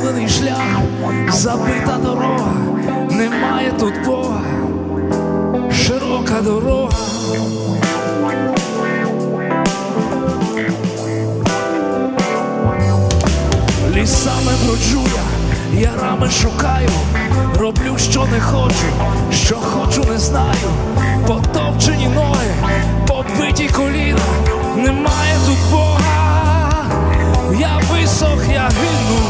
Засудений шлях, забита дорога, немає тут Бога, широка дорога. Лісами броджу я, ярами шукаю, роблю, що не хочу, що хочу, не знаю. Потовчені ноги, побиті коліна, немає тут Бога, я висох, я гину.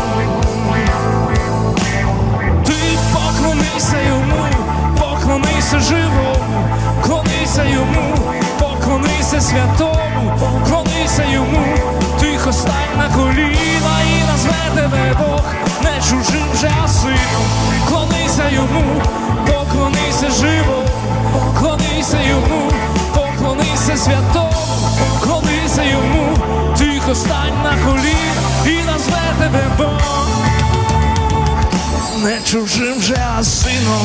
Ти поклонися йому, поклонися живому, клонися йому, поклонися святому, клонися йому. Тихо стань на коліна і назве тебе Бог не чужим же, а сином. Клонися йому, поклонися живому, клонися йому, поклонися святому, клонися йому. Тихо стань на коліна і назве тебе Бог не чужим же, а сином.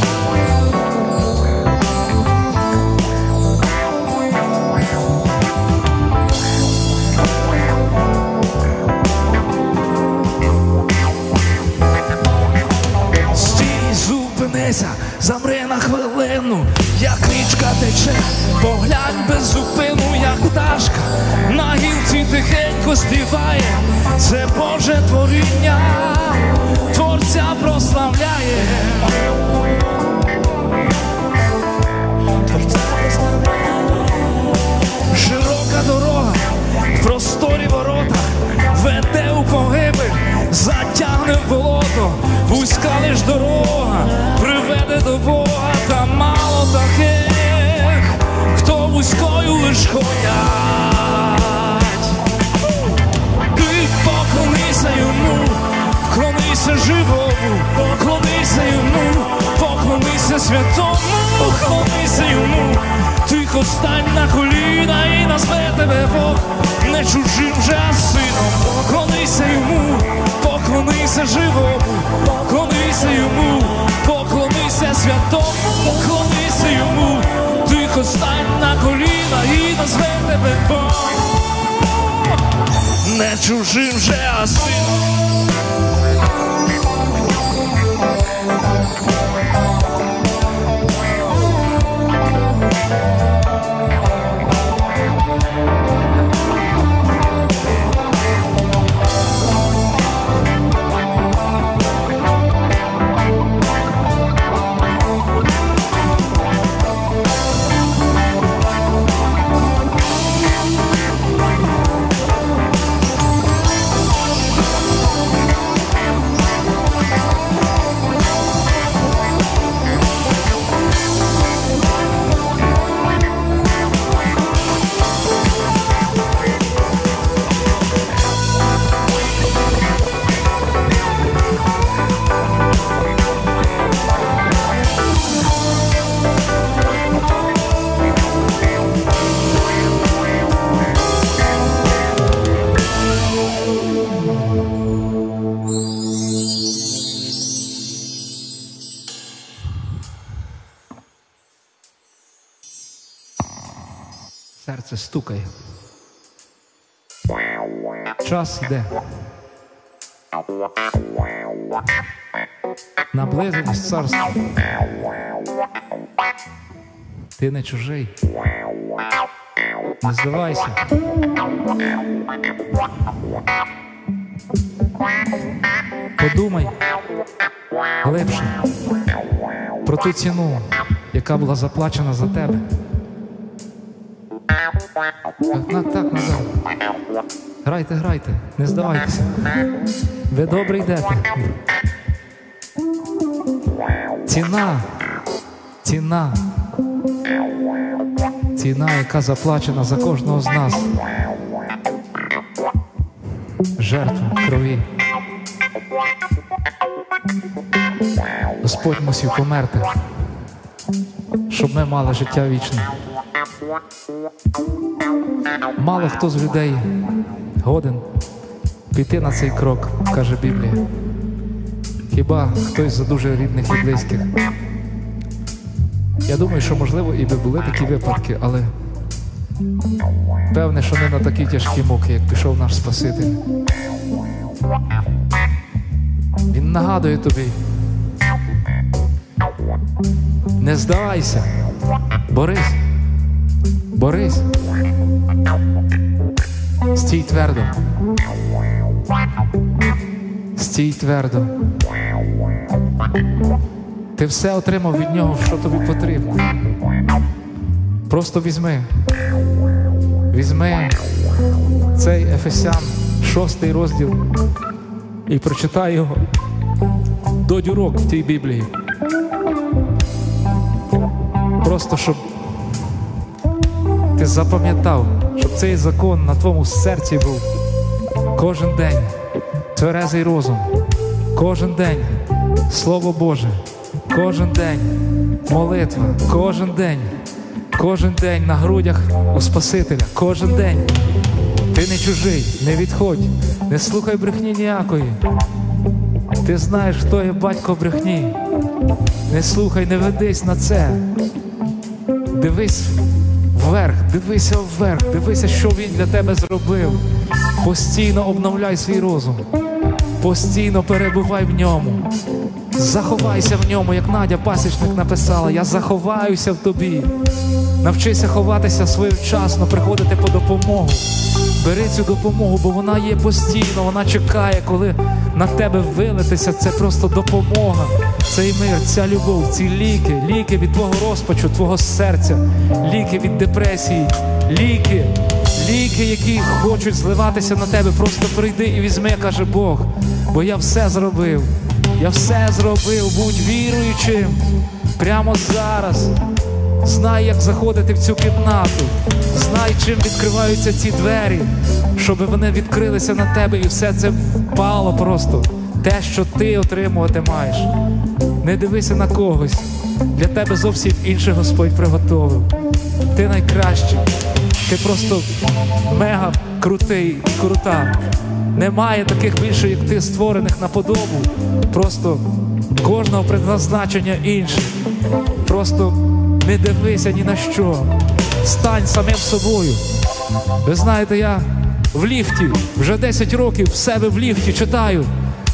Замри на хвилину, як річка тече, поглянь без зупину, як пташка на гілці тихенько співає. Це Боже творіння, Творця прославляє. Широка дорога, в просторі ворота, веде у погибель, затягне в болото. Вузька лиш дорога приведе до Бога, та мало таких, хто вузькою лиш ходять. Ти поклонися йому, вклонися живому, поклонися йому, поклонися святому, поклонися йому. Тихо стань на коліна і назве тебе Бог не чужим же, а сином. Поклонися йому, поклонися живому, поклонися йому, поклонися святому, поклонися йому. Тихо стань на коліна і назве тебе Бог не чужим же, а сином. Серце стукає. Час йде. Наблизилось царство. Ти не чужий. Не здавайся. Подумай глибше про ту ціну, яка була заплачена за тебе. Так, назад. Грайте, не здавайтеся. Ви добре йдете. Ціна, яка заплачена за кожного з нас. Жертва крові. Господь мусив померти, щоб ми мали життя вічне. Мало хто з людей годен піти на цей крок, каже Біблія. Хіба хтось за дуже рідних і близьких. Я думаю, що можливо і би були такі випадки, але певне, що не на такі тяжкі муки, як пішов наш Спаситель. Він нагадує тобі: не здавайся, борись, борись, стій твердо, стій твердо. Ти все отримав від нього, що тобі потрібно. Просто візьми цей Ефесян, 6 розділ, і прочитай його до дюрок в тій Біблії. Просто щоб ти запам'ятав, щоб цей закон на твоєму серці був кожен день. Тверезий розум, кожен день Слово Боже, кожен день молитва, кожен день на грудях у Спасителя, кожен день. Ти не чужий, не відходь, не слухай брехні ніякої. Ти знаєш, хто є батько брехні. Не слухай, не ведись на це. Дивись вверх, дивися, що він для тебе зробив. Постійно обновляй свій розум, постійно перебувай в ньому. Заховайся в ньому, як Надя Пасічник написала: я заховаюся в тобі. Навчися ховатися своєчасно, приходити по допомогу. Бери цю допомогу, бо вона є постійно, вона чекає, коли на тебе вилитися. Це просто допомога, цей мир, ця любов, ці ліки від твого розпачу, твого серця, ліки від депресії, ліки, які хочуть зливатися на тебе. Просто прийди і візьми, каже Бог, бо я все зробив. Я все зробив, будь віруючим прямо зараз. Знай, як заходити в цю кімнату. Знай, чим відкриваються ці двері, щоб вони відкрилися на тебе і все це впало просто. Те, що ти отримувати маєш. Не дивися на когось. Для тебе зовсім інше Господь приготовив. Ти найкращий. Ти просто мега крутий, крута. Немає таких більше, як ти, створених на подобу. Просто кожного предназначення інше. Просто не дивися ні на що. Стань самим собою. Ви знаєте, я в ліфті, вже 10 років в себе в ліфті читаю: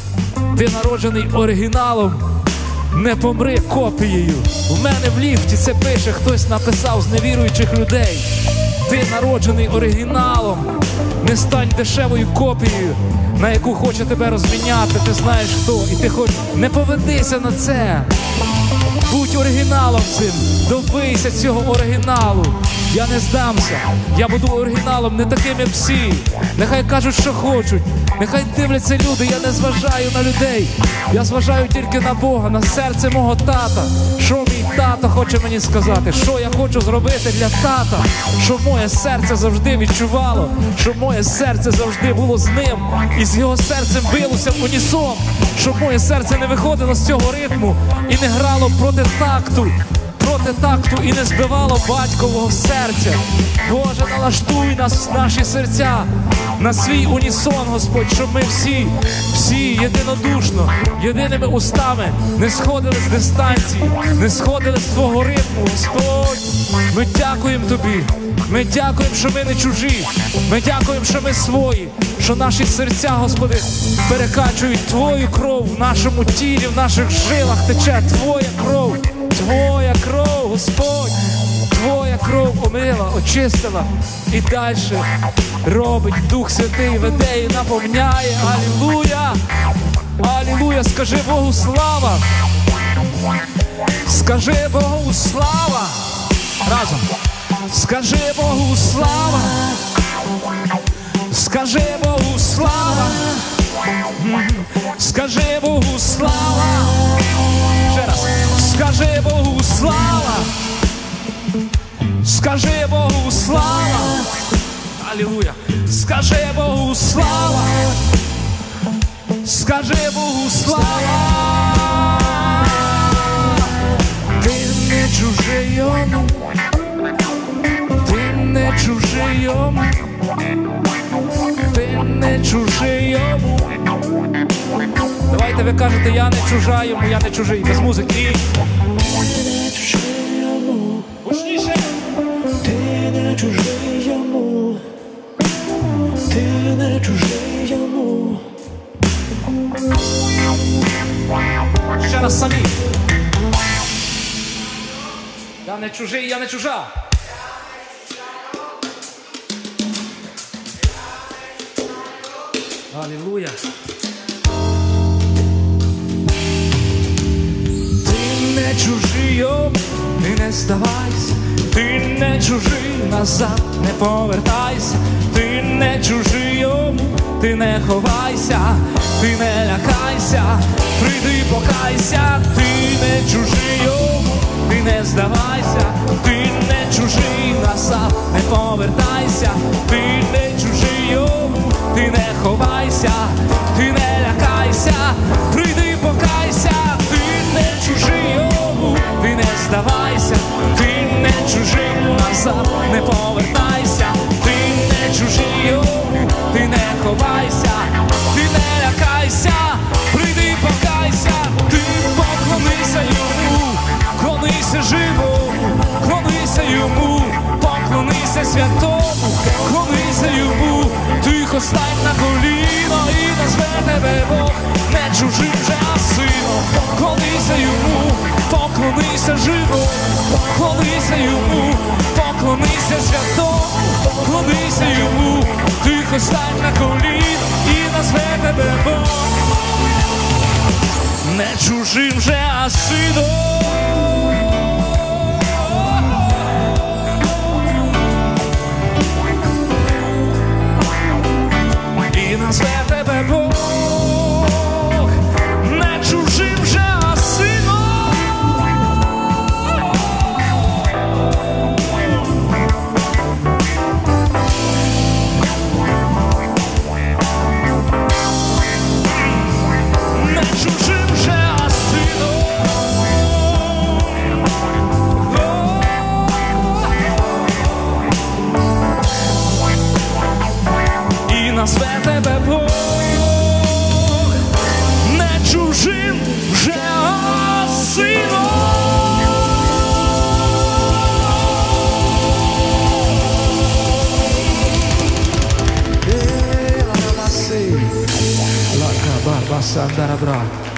ти народжений оригіналом, не помри копією. В мене в ліфті це пише, хтось написав з невіруючих людей. Ти народжений оригіналом, не стань дешевою копією, на яку хоче тебе розміняти, ти знаєш хто. І ти хоч не поведися на це. Будь оригіналом цим, добийся цього оригіналу. Я не здамся, я буду оригіналом, не таким, як всі. Нехай кажуть, що хочуть, нехай дивляться люди, я не зважаю на людей. Я зважаю тільки на Бога, на серце мого тата. Що мій тато хоче мені сказати, що я хочу зробити для тата. Щоб моє серце завжди відчувало, щоб моє серце завжди було з ним. І з його серцем билося в унісон. Щоб моє серце не виходило з цього ритму і не грало проти такту і не збивало батькового серця. Боже, налаштуй нас, наші серця на свій унісон, Господь, щоб ми всі єдинодушно, єдиними устами не сходили з дистанції, не сходили з твого ритму. Господь, ми дякуємо тобі. Ми дякуємо, що ми не чужі. Ми дякуємо, що ми свої, що наші серця, Господи, перекачують Твою кров в нашому тілі, в наших жилах тече Твоя кров. Твоя кров, Господь, Твоя кров омила, очистила і далі робить. Дух Святий веде і наповняє. Алілуя! Алілуя! Скажи Богу слава! Скажи Богу слава! Разом! Скажи Богу слава! Скажи Богу слава! Скажи Богу слава! Ще раз! Скажи Богу слава! Скажи Богу слава! Алілуя! Скажи Богу слава! Скажи Богу слава! Ти не чужий йому, ти не чужий йому, ти не чужий йому. Давайте ви кажете: я не чужа йому, я не чужий. Без музики. Ти не чужий йому, Гучніше. ти не чужий йому, ти не чужий йому. Я не чужий, я не чужа. Алілуя. Ти не чужий, йому, ти не здавайся. Ти не чужий, назад не повертайся. Ти не чужий, йому, ти не ховайся. Ти не лякайся, прийди покайся. Ти не чужий, йому, ти не здавайся. Ти не чужий, назад не повертайся. Ти не чужий, йому, ти не ховайся. Ти не лякайся, прийди покайся. Ти не чужий, йому, ти не здавайся. Ти не чужий, назад не повертайся. Ти не чужий, йому, ти не ховайся. Ти не лякайся, прийди покайся. Ти поклонися йому, клонися живому, клонися йому, поклонися святому, клонися йому. Тихо стань на коліно і назве тебе Бог не чужим же, а сином. Клонися йому, поклонися живому, поклонися йому, поклонися святому, поклонися йому. Тихо стань на коліно і назве тебе Бог не чужим же, а сином. І назве тебе Бог не чужим же, а сином. Не чужим же, а сином. І назве тебе Бог не чужим же, а сином. Ла-ка-бар-ба-сан-дара-бра.